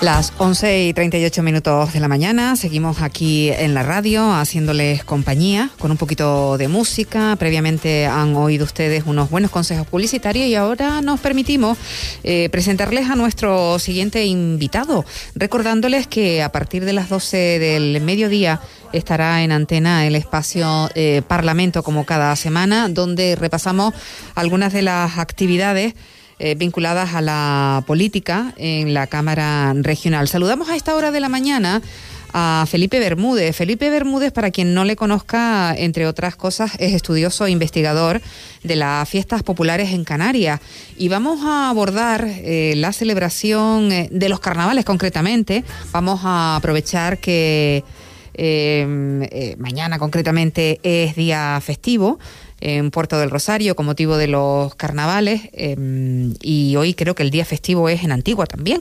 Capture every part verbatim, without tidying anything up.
Las once y treinta y ocho minutos de la mañana, seguimos aquí en la radio haciéndoles compañía con un poquito de música. Previamente han oído ustedes unos buenos consejos publicitarios y ahora nos permitimos eh, presentarles a nuestro siguiente invitado, recordándoles que a partir de las doce del mediodía estará en antena el espacio eh, Parlamento, como cada semana, donde repasamos algunas de las actividades Eh, vinculadas a la política en la Cámara Regional. Saludamos a esta hora de la mañana a Felipe Bermúdez. Felipe Bermúdez, para quien no le conozca, entre otras cosas, es estudioso e investigador de las fiestas populares en Canarias. Y vamos a abordar eh, la celebración eh, de los carnavales concretamente. Vamos a aprovechar que eh, eh, mañana concretamente es día festivo en Puerto del Rosario con motivo de los carnavales eh, y hoy creo que el día festivo es en Antigua también.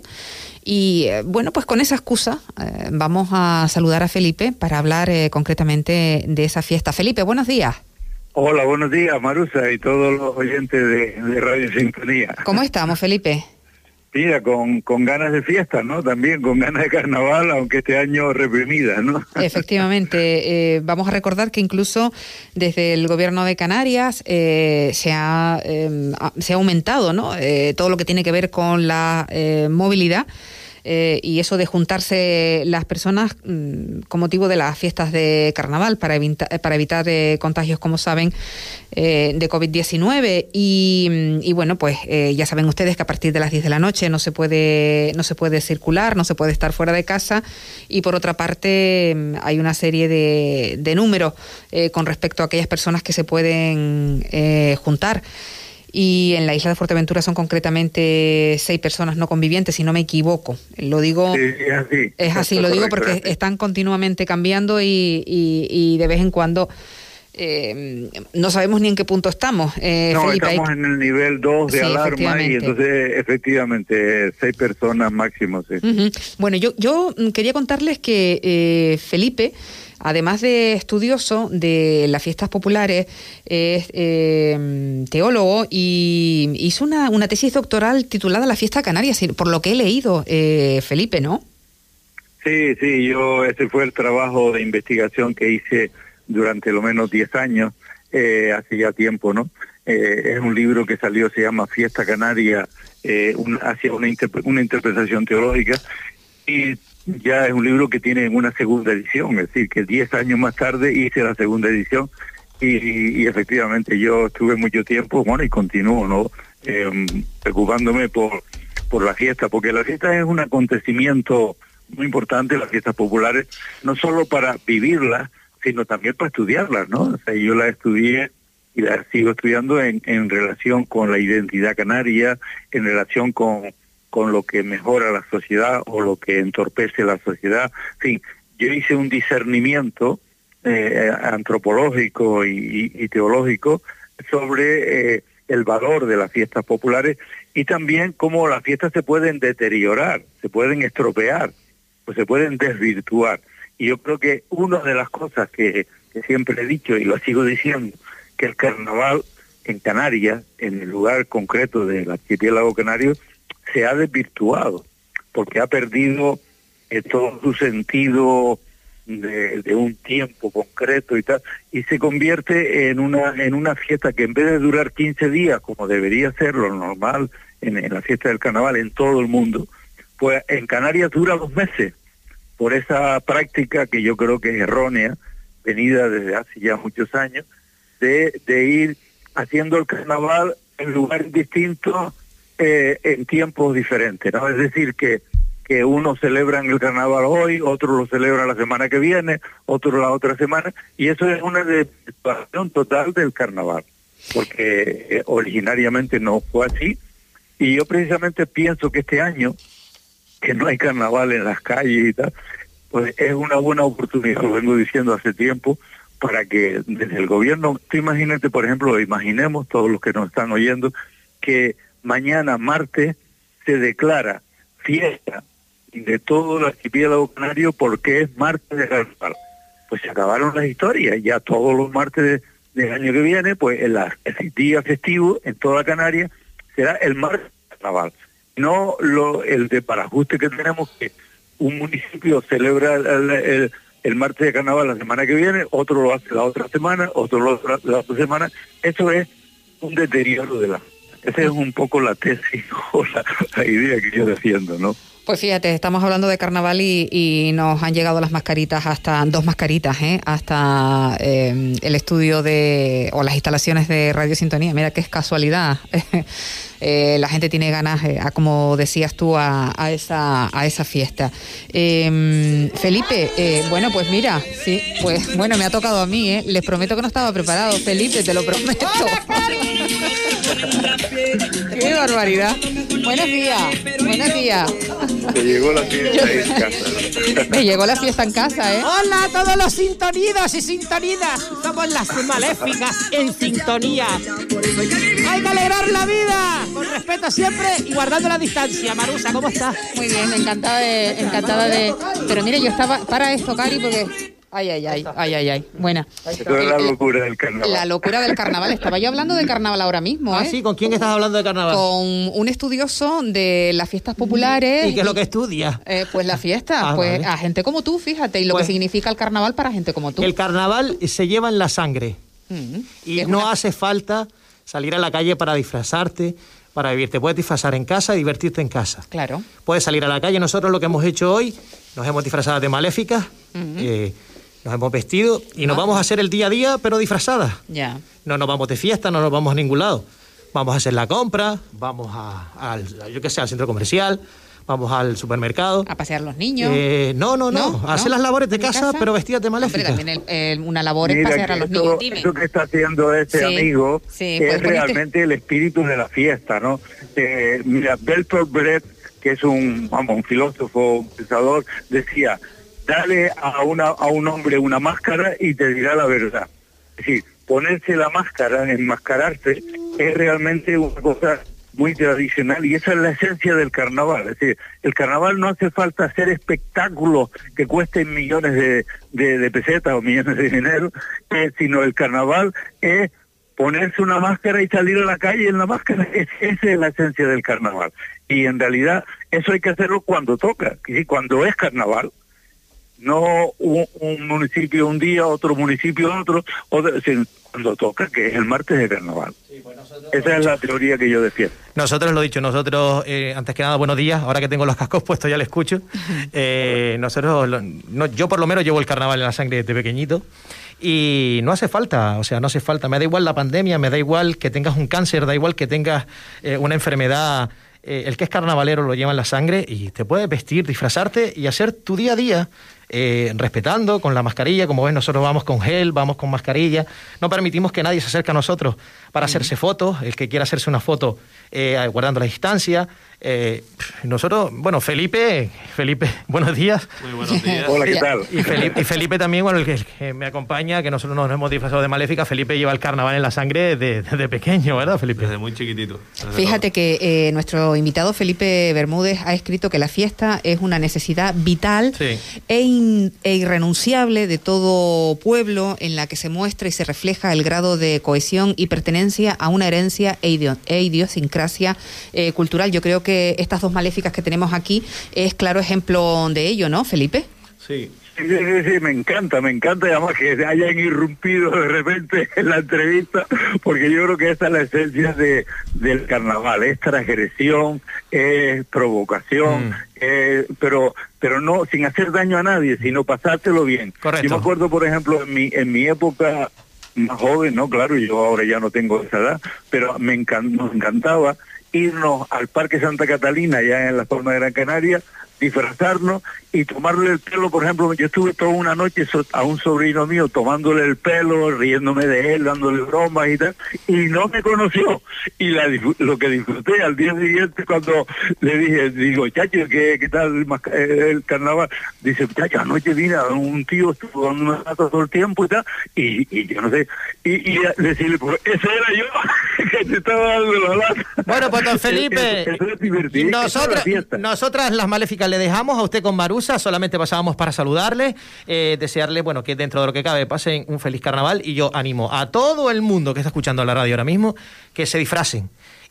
Y eh, bueno, pues con esa excusa eh, vamos a saludar a Felipe para hablar eh, concretamente de esa fiesta. Felipe, buenos días. Hola, buenos días, Marusa, y todos los oyentes de, de Radio Sintonía. ¿Cómo estamos, Felipe? Mira, con, con ganas de fiesta, ¿no? También con ganas de carnaval, aunque este año reprimida, ¿no? Efectivamente. Eh, vamos a recordar que incluso desde el Gobierno de Canarias eh, se, ha, eh, se ha aumentado, ¿no? Eh, todo lo que tiene que ver con la eh, movilidad. Eh, y eso de juntarse las personas mmm, con motivo de las fiestas de carnaval para, evita, para evitar eh, contagios, como saben, eh, de covid diecinueve. Y, y bueno, pues eh, ya saben ustedes que a partir de las diez de la noche no se puede no se puede circular, no se puede estar fuera de casa. Y por otra parte hay una serie de, de números eh, con respecto a aquellas personas que se pueden eh, juntar. Y en la isla de Fuerteventura son concretamente seis personas no convivientes, si no me equivoco. Lo digo, sí, es así. Es así, lo digo porque están continuamente cambiando y, y, y de vez en cuando eh, no sabemos ni en qué punto estamos. Eh, no, Felipe, estamos hay... en el nivel dos de sí, alarma y entonces efectivamente seis personas máximo. Sí. Uh-huh. Bueno, yo, yo quería contarles que eh, Felipe, además de estudioso de las fiestas populares, es eh, teólogo y hizo una, una tesis doctoral titulada La Fiesta Canaria, por lo que he leído, eh, Felipe, ¿no? Sí, sí, yo ese fue el trabajo de investigación que hice durante lo menos diez años, eh, hace ya tiempo, ¿no? Eh, es un libro que salió, se llama Fiesta Canaria, eh, un, hacia una, interpre- una interpretación teológica, y ya es un libro que tiene una segunda edición, es decir, que diez años más tarde hice la segunda edición y, y efectivamente yo estuve mucho tiempo, bueno, y continúo, ¿no? Eh, preocupándome por, por la fiesta, porque la fiesta es un acontecimiento muy importante, las fiestas populares, no solo para vivirlas, sino también para estudiarlas, ¿no? O sea, yo la estudié y la sigo estudiando en, en relación con la identidad canaria, en relación con con lo que mejora la sociedad o lo que entorpece la sociedad. En fin, yo hice un discernimiento eh, antropológico y, y teológico sobre eh, el valor de las fiestas populares y también cómo las fiestas se pueden deteriorar, se pueden estropear, pues se pueden desvirtuar. Y yo creo que una de las cosas que, que siempre he dicho y lo sigo diciendo, que el carnaval en Canarias, en el lugar concreto del archipiélago canario, se ha desvirtuado, porque ha perdido eh, todo su sentido de, de un tiempo concreto y tal, y se convierte en una en una fiesta que en vez de durar quince días, como debería ser lo normal en, en la fiesta del carnaval en todo el mundo, pues en Canarias dura dos meses, por esa práctica que yo creo que es errónea, venida desde hace ya muchos años, de, de ir haciendo el carnaval en lugares distintos, Eh, en tiempos diferentes, ¿no? Es decir, que, que unos celebran el carnaval hoy, otros lo celebran la semana que viene, otros la otra semana, y eso es una desvirtuación total del carnaval, porque eh, originariamente no fue así, y yo precisamente pienso que este año, que no hay carnaval en las calles y tal, pues es una buena oportunidad, lo vengo diciendo hace tiempo, para que desde el gobierno, tú imagínate, por ejemplo, imaginemos todos los que nos están oyendo, que mañana, martes, se declara fiesta de todo el archipiélago canario porque es martes de carnaval. Pues se acabaron las historias, ya todos los martes de, del año que viene, pues el, el día festivo en toda Canarias será el martes de carnaval. no lo, el de parajuste que tenemos, que un municipio celebra el, el, el martes de carnaval la semana que viene, otro lo hace la otra semana, otro lo hace la otra semana. Eso es un deterioro de la... Esa es un poco la tesis o la, la idea que yo defiendo, ¿no? Pues fíjate, estamos hablando de carnaval y, y nos han llegado las mascaritas, hasta dos mascaritas, ¿eh? hasta eh, el estudio de o las instalaciones de Radio Sintonía. Mira qué es casualidad. eh, la gente tiene ganas, eh, a, como decías tú, a, a esa a esa fiesta. Eh, Felipe, eh, bueno, pues mira, sí, pues bueno, me ha tocado a mí, ¿eh? Les prometo que no estaba preparado, Felipe, te lo prometo. ¡Qué barbaridad! Buenos días, buenos días. Te llegó la fiesta en casa. Me llegó la fiesta en casa, ¿eh? Hola a todos los sintonidos y sintonidas. Somos las maléficas en sintonía. Hay que alegrar la vida, con respeto siempre y guardando la distancia. Marusa, ¿cómo estás? Muy bien, encantada de... encantada de. Pero mire, yo estaba... Para esto, Cari, porque... Ay, ay, ay, ay, ay, ay. Buena. Esto es la locura del carnaval. La locura del carnaval. Estaba yo hablando de carnaval ahora mismo, ¿eh? Ah, sí, ¿con quién estás hablando de carnaval? Con un estudioso de las fiestas populares. ¿Y qué es lo que estudia? Eh, pues la fiesta, Ah, pues vale. a gente como tú, fíjate, y lo Pues- que significa el carnaval para gente como tú. El carnaval se lleva en la sangre. Mm. Y Es no una- hace falta salir a la calle para disfrazarte, para vivir. Te puedes disfrazar en casa y divertirte en casa. Claro. Puedes salir a la calle. Nosotros lo que hemos hecho hoy, nos hemos disfrazado de maléficas, eh, nos hemos vestido y nos Ah. vamos a hacer el día a día, pero disfrazadas. Ya. No nos vamos de fiesta, no nos vamos a ningún lado. Vamos a hacer la compra, vamos a, al, yo qué sé, al centro comercial, vamos al supermercado. A pasear los niños. Eh, no, no, no, ¿No? a hacer ¿No? las labores de ¿En casa, casa? pero vestidas de Hombre, maléficas. también el- el- una labor es Mira, pasear a que los esto- niños. Dime. Eso que está haciendo este Sí, amigo sí, es pues ponete- realmente el espíritu de la fiesta, ¿no? Eh, mira, Bertolt Brecht, que es un, vamos, un filósofo, un pensador, decía, dale a, una, a un hombre una máscara y te dirá la verdad. Es decir, ponerse la máscara, enmascararse, es realmente una cosa muy tradicional y esa es la esencia del carnaval. Es decir, el carnaval no hace falta hacer espectáculos que cuesten millones de, de, de pesetas o millones de dinero, eh, sino el carnaval es ponerse una máscara y salir a la calle en la máscara. Es, esa es la esencia del carnaval. Y en realidad eso hay que hacerlo cuando toca, y cuando es carnaval. No un, un municipio un día, otro municipio otro, o de, sin, cuando toca, que es el martes de carnaval. Esa es la teoría que yo defiendo. Nosotros, lo dicho, nosotros, eh, antes que nada, buenos días, ahora que tengo los cascos puestos ya le escucho. Eh, nosotros, lo- no, yo por lo menos llevo el carnaval en la sangre desde pequeñito y no hace falta, o sea, no hace falta, me da igual la pandemia, me da igual que tengas un cáncer, da igual que tengas eh, una enfermedad, eh, el que es carnavalero lo lleva en la sangre y te puedes vestir, disfrazarte y hacer tu día a día. Eh, respetando, con la mascarilla, como ves nosotros vamos con gel, vamos con mascarilla, no permitimos que nadie se acerque a nosotros para hacerse fotos, el que quiera hacerse una foto eh, guardando la distancia. Eh, nosotros, bueno, Felipe, Felipe, buenos días. Muy buenos días. Hola, ¿qué tal? Y Felipe, y Felipe también, bueno, el que, el que me acompaña, que nosotros nos hemos disfrazado de maléfica. Felipe lleva el carnaval en la sangre desde de, de pequeño, ¿verdad, Felipe? Desde muy chiquitito. desde Fíjate todo. que eh, nuestro invitado Felipe Bermúdez ha escrito que la fiesta es una necesidad vital Sí. e, in- e irrenunciable de todo pueblo en la que se muestra y se refleja el grado de cohesión y pertenencia a una herencia e, idio- e idiosincrasia eh, cultural. Yo creo que estas dos maléficas que tenemos aquí es claro ejemplo de ello, ¿no, Felipe? Sí. Sí, sí, sí, sí, me encanta, me encanta y además que hayan irrumpido de repente en la entrevista, porque yo creo que esa es la esencia de, del carnaval, es transgresión, es provocación, Mm. eh, pero pero no sin hacer daño a nadie, sino pasártelo bien. Correcto. Yo me acuerdo, por ejemplo, en mi, en mi época más joven, no, claro, yo ahora ya no tengo esa edad, pero me encan- nos encantaba irnos al Parque Santa Catalina, ya en la Palma de Gran Canaria, disfrazarnos y tomarle el pelo. Por ejemplo, yo estuve toda una noche so- a un sobrino mío tomándole el pelo, riéndome de él, dándole bromas y tal, y no me conoció. Y la, disfr- lo que disfruté al día siguiente cuando le dije, digo, chacho, ¿qué, qué tal el, masca- eh, el carnaval? Dice, chacho, anoche vino un tío, estuvo dando una lata todo el tiempo y tal, y, y yo no sé, y, y decirle, pues ese era yo que te estaba dando la lata. Bueno, pues don Felipe, Eso, eso es divertido. Eso es la nosotras, fiesta. nosotras las maléficas le dejamos a usted con Marusa, solamente pasábamos para saludarle, eh, desearle, bueno, que dentro de lo que cabe pasen un feliz carnaval y yo animo a todo el mundo que está escuchando la radio ahora mismo que se disfracen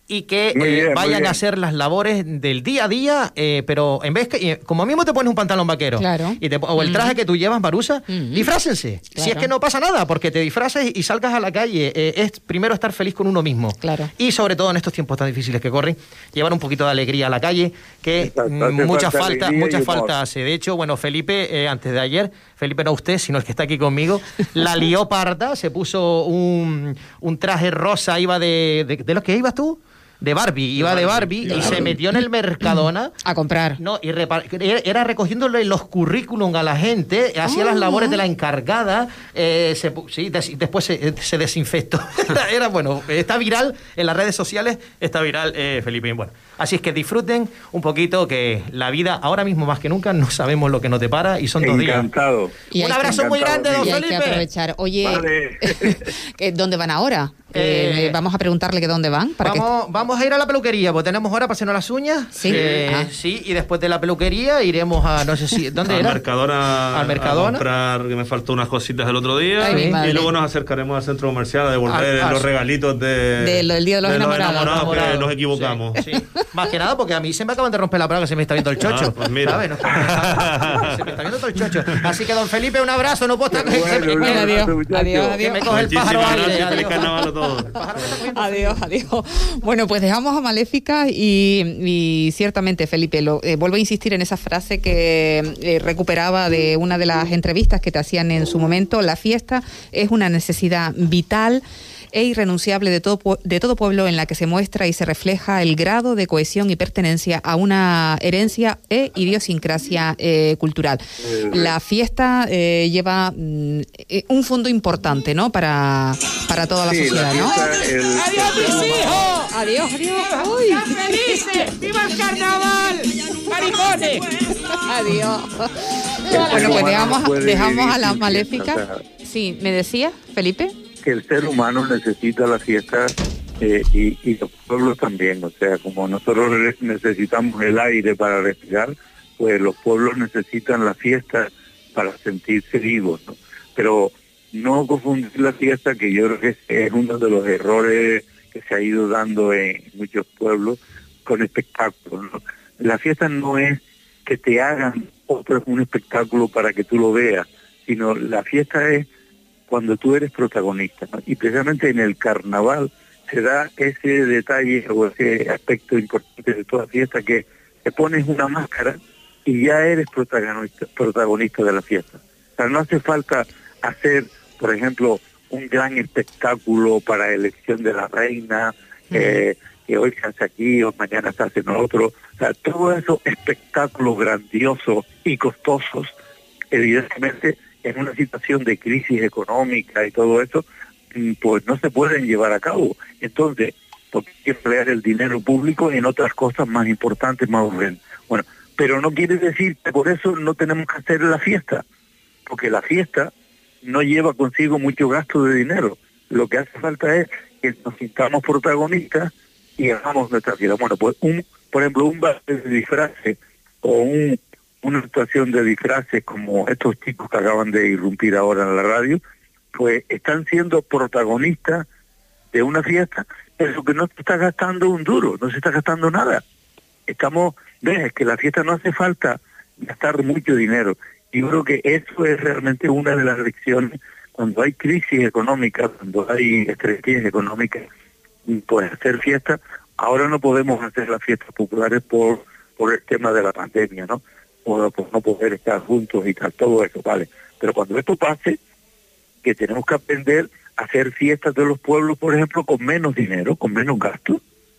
y que Muy bien, eh, muy vayan bien. a hacer las labores del día a día, eh, pero en vez que, eh, como mismo te pones un pantalón vaquero Claro. y te, o el traje Mm. que tú llevas, Marusa, Mm. disfrácense. Claro. Si es que no pasa nada, porque te disfraces y salgas a la calle. Eh, es primero estar feliz con uno mismo. Claro. Y sobre todo en estos tiempos tan difíciles que corren, llevar un poquito de alegría a la calle, que Exacto, mm, hace mucha falta falta, alegría mucha y humor. falta hace. De hecho, bueno, Felipe, eh, antes de ayer, Felipe no usted, sino el que está aquí conmigo, la lió parda, se puso un, un traje rosa, iba de, de... ¿De los que ibas tú? De Barbie, iba de Barbie y se metió en el Mercadona. A comprar. No, y repar- era recogiéndole los currículum a la gente, hacía Oh. las labores de la encargada, eh, se, pu- sí, des- después se, se desinfectó. era, era, bueno, está viral en las redes sociales, está viral, eh, Felipe. Bueno, así es que disfruten un poquito, que la vida ahora mismo más que nunca no sabemos lo que nos depara y son dos días. Encantado. Y hay Un que- abrazo muy grande, don Y hay que Felipe. aprovechar. Oye, Vale. ¿qué- ¿dónde van ahora? Eh, Eh, vamos a preguntarle que dónde van. Para Vamos, vamos a ir a la peluquería, pues tenemos hora para hacernos las uñas. Sí. Eh, Ah. sí, y después de la peluquería iremos a, no sé si, ¿dónde Al era? Mercadona, Al Mercadona. a comprar, que me faltó unas cositas el otro día. Ay, mi madre. y luego nos acercaremos al centro comercial a devolver Al- al- los regalitos de, De lo del Día de los Enamorados. que Enamorados. nos equivocamos. Sí, sí. Más que nada porque a mí se me acaban de romper la braga, se me está viendo el chocho. Ah, pues mira. ¿Sabes? No, se me está viendo todo el chocho. Así que, don Felipe, un abrazo. No puedo estar... Bueno, se me- un Bueno, adiós. abrazo, muchachos. Adiós, que adiós. me coge el pájaro Muchísimas aire. gracias, feliz Adiós. carnaval a todos. El pájaro me está cogiendo. Adiós, adiós. Bueno, pues dejamos a Maléfica y, y ciertamente, Felipe, lo, eh, vuelvo a insistir en esa frase que eh, recuperaba de una de las entrevistas que te hacían en su momento. La fiesta es una necesidad vital e irrenunciable de todo, pue- de todo pueblo, en la que se muestra y se refleja el grado de cohesión y pertenencia a una herencia e idiosincrasia eh, cultural. La fiesta eh, lleva mm, eh, un fondo importante, ¿no?, para, para toda la Sí, sociedad, la ¿no? fiesta, el- ¡Adiós, mis hijos! Adiós, adiós. Uy. ¡Sean felices! ¡Viva el carnaval! ¡Maricones! Adiós. el ser Bueno, pues humano dejamos, no puede dejamos vivir a la sin maléfica. fiesta, o sea, Sí, ¿me decía, Felipe? que el ser humano necesita la fiesta eh, y, y los pueblos también. O sea, como nosotros re- necesitamos el aire para respirar, pues los pueblos necesitan la fiesta para sentirse vivos, ¿no? Pero no confundir la fiesta, que yo creo que es, es uno de los errores que se ha ido dando en muchos pueblos, con espectáculos, ¿no? La fiesta no es que te hagan otro un espectáculo para que tú lo veas, sino la fiesta es cuando tú eres protagonista, ¿no? Y precisamente en el carnaval se da ese detalle o ese aspecto importante de toda fiesta, que te pones una máscara y ya eres protagonista, protagonista de la fiesta. O sea, no hace falta hacer, por ejemplo, un gran espectáculo para elección de la reina, eh, que hoy se hace aquí o mañana se hace en otro. O sea, todos esos espectáculos grandiosos y costosos, evidentemente, en una situación de crisis económica y todo eso, mm, pues no se pueden llevar a cabo. Entonces, porque hay que emplear el dinero público en otras cosas más importantes, más urgentes. Bueno, pero no quiere decir que por eso no tenemos que hacer la fiesta, porque la fiesta no lleva consigo mucho gasto de dinero. Lo que hace falta es que nos sintamos protagonistas y hagamos nuestra fiesta. Bueno, pues un, por ejemplo, un baile de disfraces o un, una actuación de disfraces como estos chicos que acaban de irrumpir ahora en la radio, pues están siendo protagonistas de una fiesta, pero que no se está gastando un duro, no se está gastando nada. Estamos, ves, que la fiesta no hace falta gastar mucho dinero. Y yo creo que eso es realmente una de las lecciones cuando hay crisis económica, cuando hay estrechez económica, pues hacer fiesta. Ahora no podemos hacer las fiestas populares por por el tema de la pandemia, ¿no? Por, por no poder estar juntos y tal, todo eso, vale. Pero cuando esto pase, que tenemos que aprender a hacer fiestas de los pueblos, por ejemplo, con menos dinero, con menos gastos,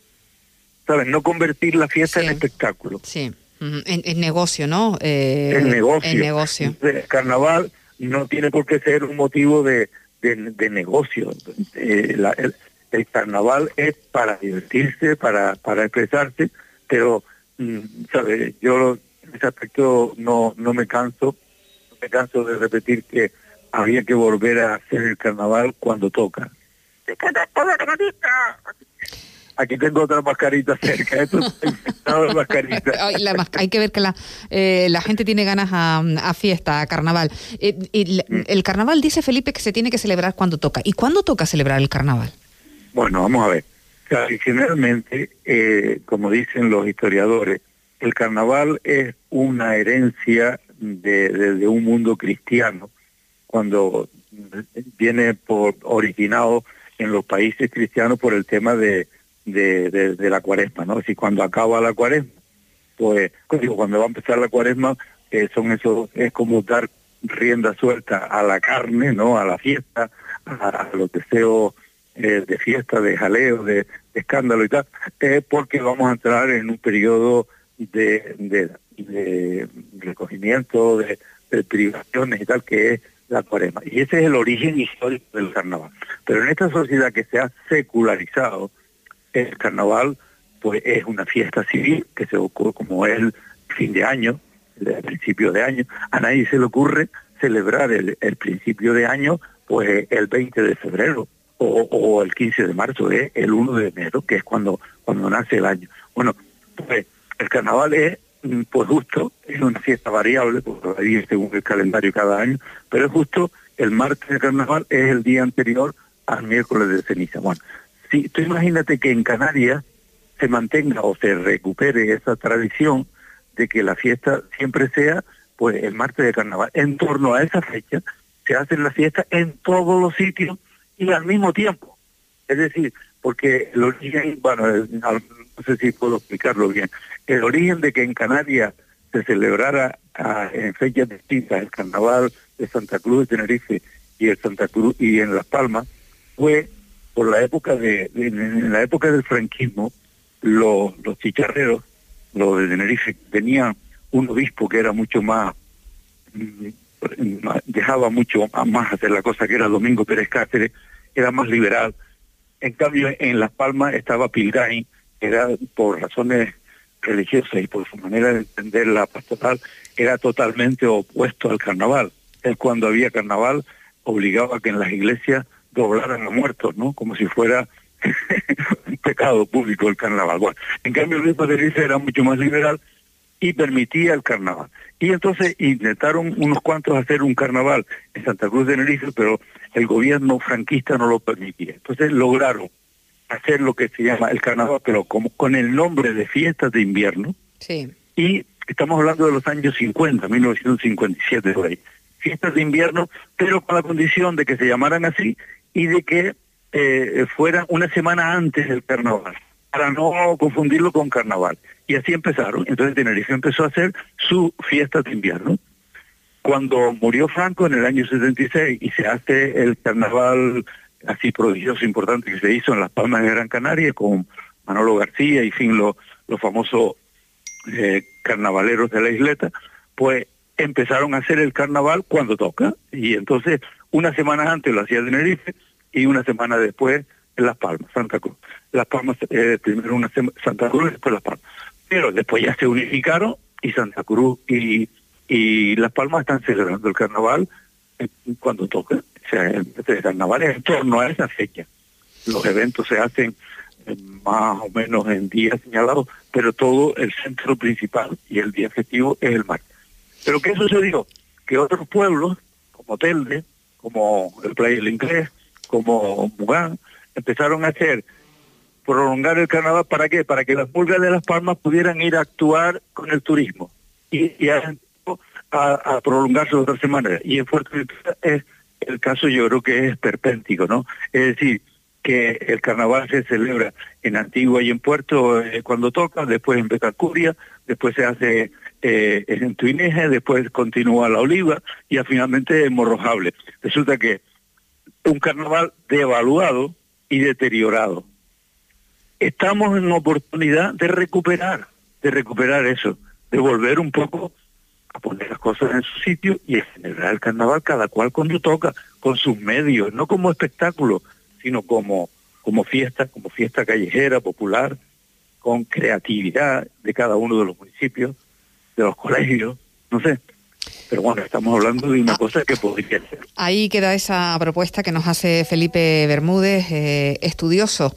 ¿sabes? No convertir la fiesta Sí. en espectáculo. Sí, ujú, en, en negocio, ¿no? Eh, El negocio. En negocio. El carnaval no tiene por qué ser un motivo de, de, de negocio. Eh, la- el, el carnaval es para divertirse, para, para expresarse, pero, mm, ¿sabes? Yo en ese aspecto no, no me canso, no me canso de repetir que había que volver a hacer el carnaval cuando toca. Aquí tengo otra mascarita cerca, esto está infectado de mascarita. Ay, la mas- hay que ver que la, eh, la gente tiene ganas a, a fiesta, a carnaval. Eh, y la- el carnaval, dice Felipe, que se tiene que celebrar cuando toca. ¿Y cuándo toca celebrar el carnaval? Bueno, vamos a ver. Claro, y generalmente, eh, como dicen los historiadores, el carnaval es una herencia de, de, de un mundo cristiano, cuando viene por originado en los países cristianos por el tema de, de, de, de la cuaresma, ¿no? Es decir, cuando acaba la cuaresma, pues digo, cuando va a empezar la cuaresma, eh, son esos, es como dar rienda suelta a la carne, ¿no? A la fiesta, a, a los deseos eh, de fiesta, de jaleo, de, de escándalo y tal, eh, porque vamos a entrar en un periodo de, de, de recogimiento, de, de privaciones y tal, que es la cuaresma. Y ese es el origen histórico del carnaval. Pero en esta sociedad que se ha secularizado, el carnaval pues es una fiesta civil que se ocurre como es el fin de año, el principio de año. A nadie se le ocurre celebrar el, el principio de año pues el veinte de febrero o, o el quince de marzo, ¿eh? El uno de enero, que es cuando, cuando nace el año. Bueno, pues el carnaval es pues justo, es una fiesta variable, porque varía según el calendario cada año, pero es justo el martes de carnaval, es el día anterior al miércoles de ceniza. Bueno, si tú imagínate que en Canarias se mantenga o se recupere esa tradición de que la fiesta siempre sea pues el martes de carnaval. En torno a esa fecha se hacen las fiestas en todos los sitios y al mismo tiempo. Es decir, porque el origen, bueno, no sé si puedo explicarlo bien, el origen de que en Canarias se celebrara a, en fechas distintas el carnaval de Santa Cruz de Tenerife y el Santa Cruz y en Las Palmas fue por la época de, de en la época del franquismo. Los, los chicharreros, los de Tenerife, tenían un obispo que era mucho más, dejaba mucho más hacer la cosa, que era Domingo Pérez Cáceres, era más liberal. En cambio, en Las Palmas estaba Pilgain, que era por razones religiosas y por su manera de entender la pastoral, era totalmente opuesto al carnaval. Él, cuando había carnaval, obligaba a que en las iglesias doblaran a muertos, ¿no? Como si fuera un pecado público el carnaval. Bueno, en cambio el obispo de Tenerife era mucho más liberal y permitía el carnaval. Y entonces intentaron unos cuantos hacer un carnaval en Santa Cruz de Tenerife, pero el gobierno franquista no lo permitía. Entonces lograron hacer lo que se llama el carnaval, pero como con el nombre de fiestas de invierno. Sí. Y estamos hablando de los años cincuenta, mil novecientos cincuenta y siete por ahí. Fiestas de invierno, pero con la condición de que se llamaran así y de que eh, fuera una semana antes del carnaval, para no confundirlo con carnaval. Y así empezaron. Entonces Tenerife empezó a hacer su fiesta de invierno. Cuando murió Franco en el año setenta y seis y se hace el carnaval así prodigioso, importante, que se hizo en Las Palmas de Gran Canaria con Manolo García y fin los los famosos eh, carnavaleros de la isleta, pues empezaron a hacer el carnaval cuando toca. Y entonces una semana antes lo hacía Tenerife y una semana después en Las Palmas, Santa Cruz. Las Palmas, eh, primero una sema, Santa Cruz y después Las Palmas. Pero después ya se unificaron y Santa Cruz y, y Las Palmas están celebrando el carnaval cuando toca. O sea, el, el carnaval es en torno a esa fecha. Los eventos se hacen eh, más o menos en días señalados, pero todo el centro principal y el día festivo es el martes. Pero ¿qué sucedió? Que otros pueblos, como Telde, como el Playa del Inglés, como Mugán, empezaron a hacer, prolongar el carnaval. ¿Para qué? Para que las pulgas de Las Palmas pudieran ir a actuar con el turismo y, y a, a, a prolongarse otra semana. Y en Fuerteventura es el caso, yo creo que es perpéntico, ¿no? Es decir, que el carnaval se celebra en Antigua y en Puerto eh, cuando toca, después en Betacurria, después se hace eh, en Tuineje, después continúa La Oliva y finalmente en Morrojable. Resulta que un carnaval devaluado y deteriorado. Estamos en oportunidad de recuperar, de recuperar eso, de volver un poco a poner las cosas en su sitio y a celebrar el carnaval cada cual cuando toca, con sus medios, no como espectáculo, sino como, como fiesta, como fiesta callejera, popular, con creatividad de cada uno de los municipios, de los colegios, no sé. Pero bueno, estamos hablando de una cosa que podría ser. Ahí queda esa propuesta que nos hace Felipe Bermúdez, eh, estudioso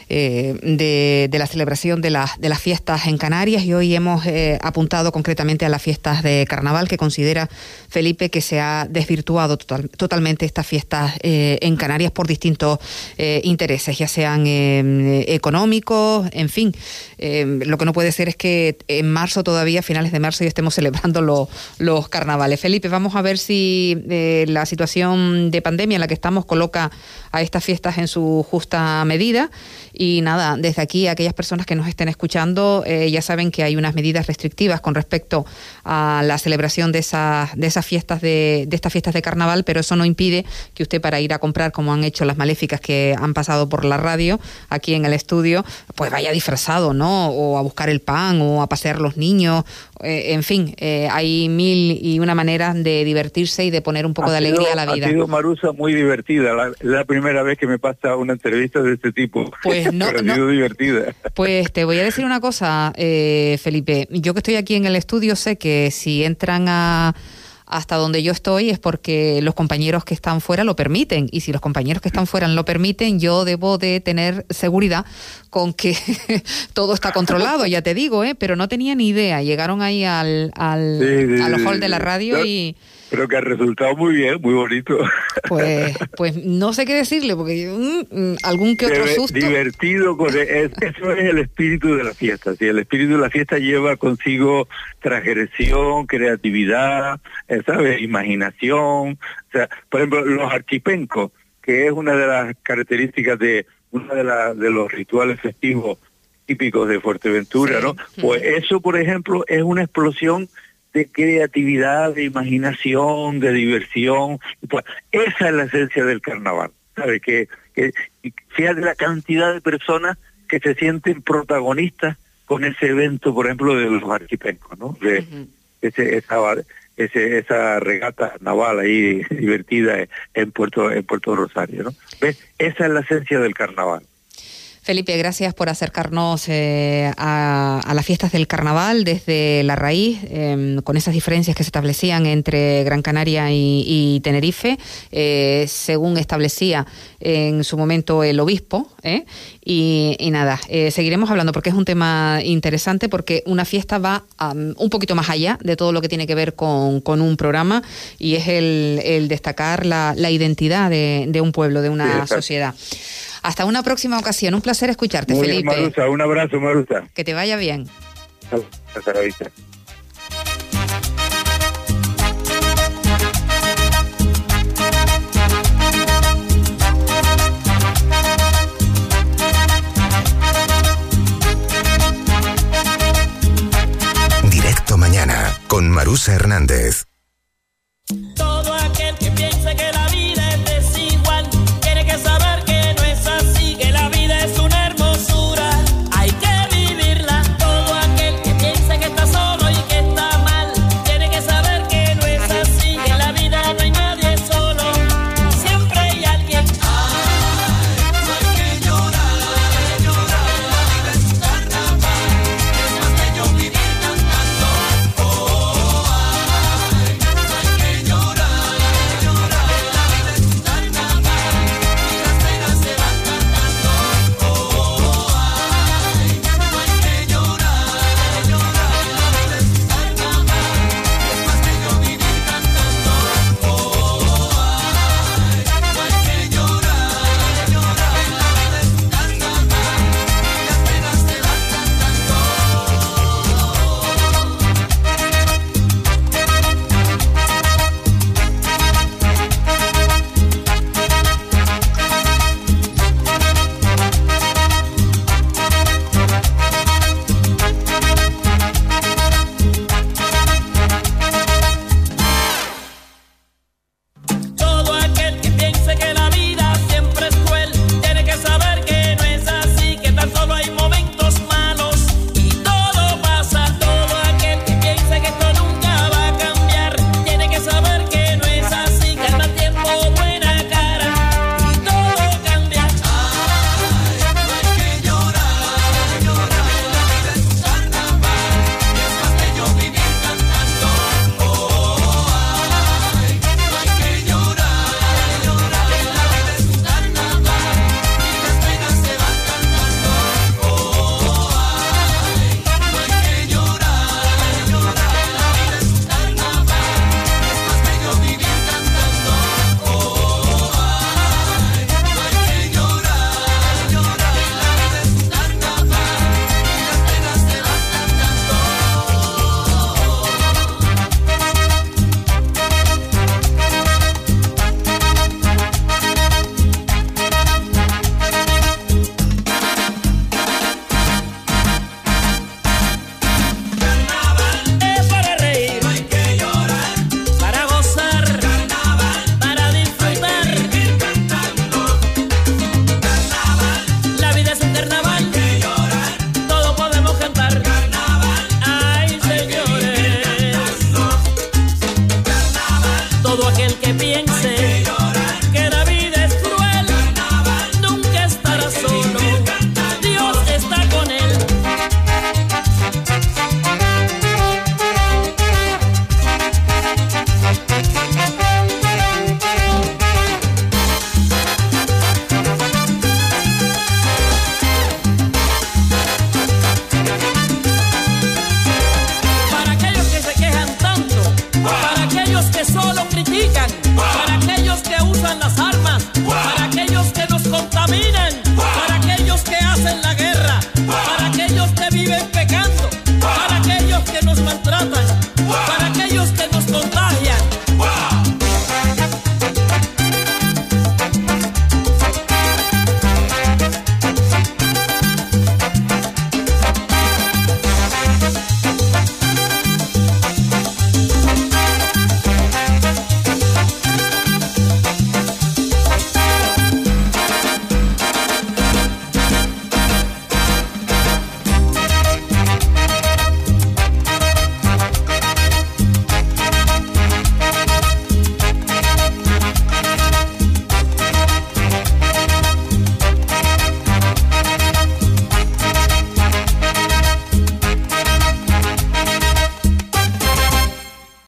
eh, de, de la celebración de, la, de las fiestas en Canarias, y hoy hemos eh, apuntado concretamente a las fiestas de carnaval, que considera Felipe que se ha desvirtuado total, totalmente estas fiestas eh, en Canarias por distintos eh, intereses, ya sean eh, económicos, en fin. Eh, lo que no puede ser es que en marzo todavía, a finales de marzo, ya estemos celebrando lo, los carnavales. Felipe, vamos a ver si eh, la situación de pandemia en la que estamos coloca a estas fiestas en su justa medida. Y nada, desde aquí, a aquellas personas que nos estén escuchando, eh, ya saben que hay unas medidas restrictivas con respecto a la celebración de esas, de esas fiestas de, de estas fiestas de carnaval, pero eso no impide que usted, para ir a comprar, como han hecho las maléficas que han pasado por la radio aquí en el estudio, pues vaya disfrazado, ¿no? O a buscar el pan, o a pasear los niños, eh, en fin, eh, hay mil y una maneras de divertirse y de poner un poco ha de alegría sido, a la vida. Ha sido, Marusa, muy divertida. La, la primera vez que me pasa una entrevista de este tipo. Pues no, Pero ha no. sido divertida. Pues te voy a decir una cosa, eh, Felipe. Yo que estoy aquí en el estudio sé que si entran a hasta donde yo estoy es porque los compañeros que están fuera lo permiten, y si los compañeros que están fuera lo permiten, yo debo de tener seguridad con que todo está controlado, ya te digo, ¿eh? Pero no tenía ni idea. Llegaron ahí al, al, sí, sí, a los hall de la radio yo, y... Creo que ha resultado muy bien, muy bonito. Pues pues no sé qué decirle, porque mm, algún que otro susto. Divertido, con el, es, eso es el espíritu de la fiesta. ¿Sí? El espíritu de la fiesta lleva consigo transgresión, creatividad, ¿sabes? Imaginación. O sea, por ejemplo, los archipencos, que es una de las características de una de, la, de los rituales festivos típicos de Fuerteventura, sí. ¿no? Pues eso, por ejemplo, es una explosión de creatividad, de imaginación, de diversión. Pues esa es la esencia del carnaval, ¿sabes? Que, que fíjate la cantidad de personas que se sienten protagonistas con ese evento, por ejemplo, de los archipencos, ¿no? De uh-huh. ese, esa, ese, esa regata naval ahí divertida en Puerto, en Puerto Rosario, ¿no? ¿Ves? Esa es la esencia del carnaval. Felipe, gracias por acercarnos eh, a, a las fiestas del carnaval desde la raíz, eh, con esas diferencias que se establecían entre Gran Canaria y, y Tenerife, eh, según establecía en su momento el obispo, ¿eh? y, y nada, eh, seguiremos hablando porque es un tema interesante, porque una fiesta va um, un poquito más allá de todo lo que tiene que ver con, con un programa, y es el, el destacar la, la identidad de, de un pueblo, de una sí, sociedad. Hasta una próxima ocasión. Un placer escucharte, Muy Felipe. Bien, Marusa, un abrazo, Marusa. Que te vaya bien. Hasta la vista. Directo Mañana con Marusa Hernández.